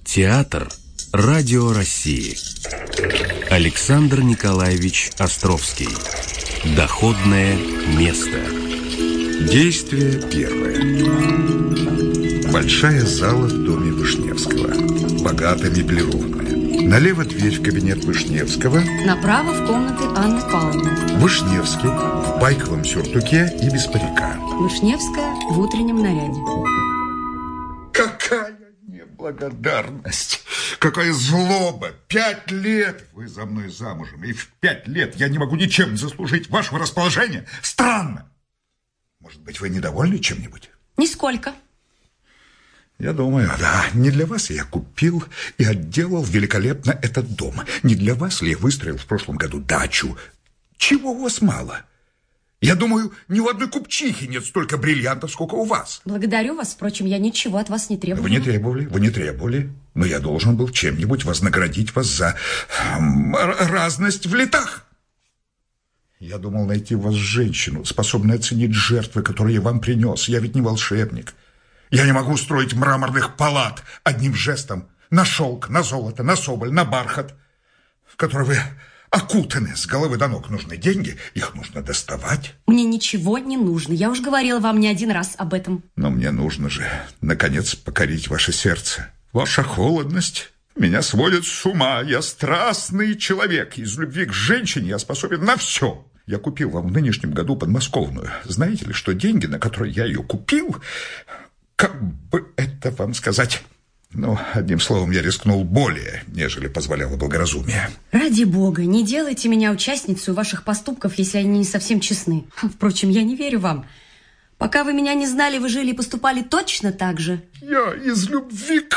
Театр Радио России. Александр Николаевич Островский. Доходное место. Действие первое. Большая зала в доме Вышневского. Богато меблированная. Налево дверь в кабинет Вышневского. Направо в комнаты Анны Павловны. Вышневский в байковом сюртуке и без парика. Вышневская в утреннем наряде. Какая неблагодарность! Какая злоба! 5 лет вы за мной замужем, и в 5 лет я не могу ничем заслужить вашего расположения. Странно! Может быть, вы недовольны чем-нибудь? Нисколько. Я думаю, да, не для вас я купил и отделал великолепно этот дом. Не для вас ли я выстроил в прошлом году дачу? Чего у вас мало? Я думаю, ни у одной купчихи нет столько бриллиантов, сколько у вас. Благодарю вас, впрочем, я ничего от вас не требую. Вы не требовали, но я должен был чем-нибудь вознаградить вас за разность в летах. Я думал найти в вас женщину, способную оценить жертвы, которые я вам принес. Я ведь не волшебник. Я не могу строить мраморных палат одним жестом на шелк, на золото, на соболь, на бархат, в который вы окутаны с головы до ног. Нужны деньги, их нужно доставать. Мне ничего не нужно. Я уж говорила вам не один раз об этом. Но мне нужно же, наконец, покорить ваше сердце. Ваша холодность меня сводит с ума. Я страстный человек. Из любви к женщине я способен на все. Я купил вам в нынешнем году подмосковную. Знаете ли, что деньги, на которые я ее купил, как бы это вам сказать... Ну, одним словом, я рискнул более, нежели позволяло благоразумие. Ради бога, не делайте меня участницей ваших поступков, если они не совсем честны. Впрочем, я не верю вам. Пока вы меня не знали, вы жили и поступали точно так же. Я из любви к